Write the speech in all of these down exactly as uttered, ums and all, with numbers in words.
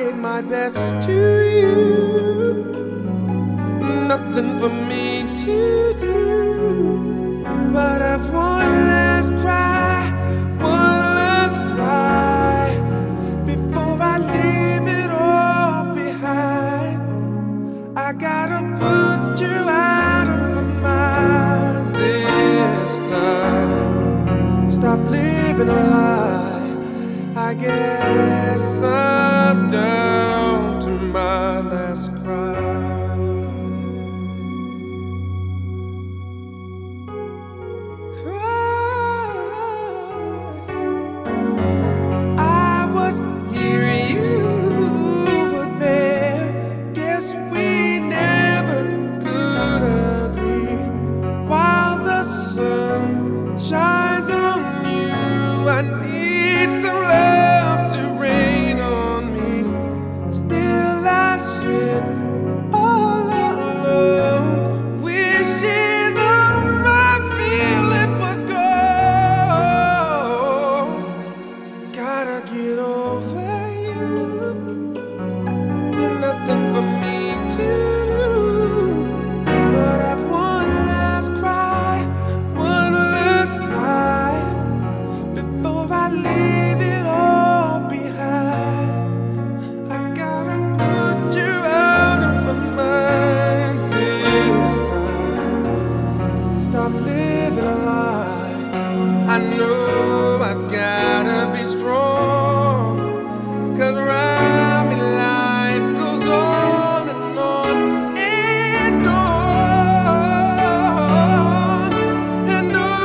gave my best to you, nothing for me to do but have one last cry, one last cry before I leave it all behind. I gotta put you out of my mind this time. Stop living a lie. I guess I'm down to my last cry. I need some love to rain on me. Still I sit all alone, wishing all my feeling was gone. Gotta get over you, nothing for me to do but have one last cry, one last cry before I leave it all behind. I gotta put you out of my mind this time. Stop living a lie. I know I've gotta be strong, 'cause around me life goes on and on and on and on.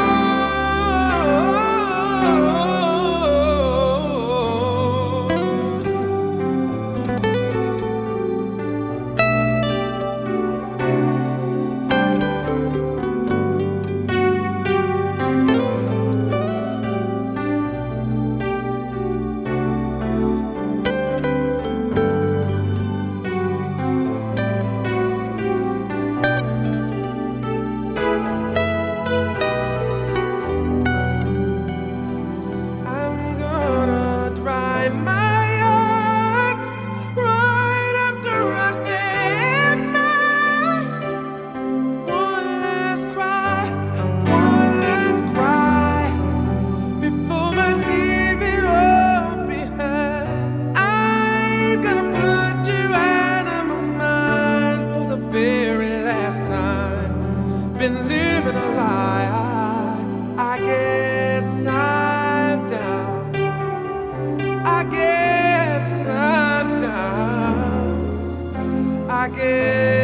Been living a lie. I, I guess I'm down. I guess I'm down. I guess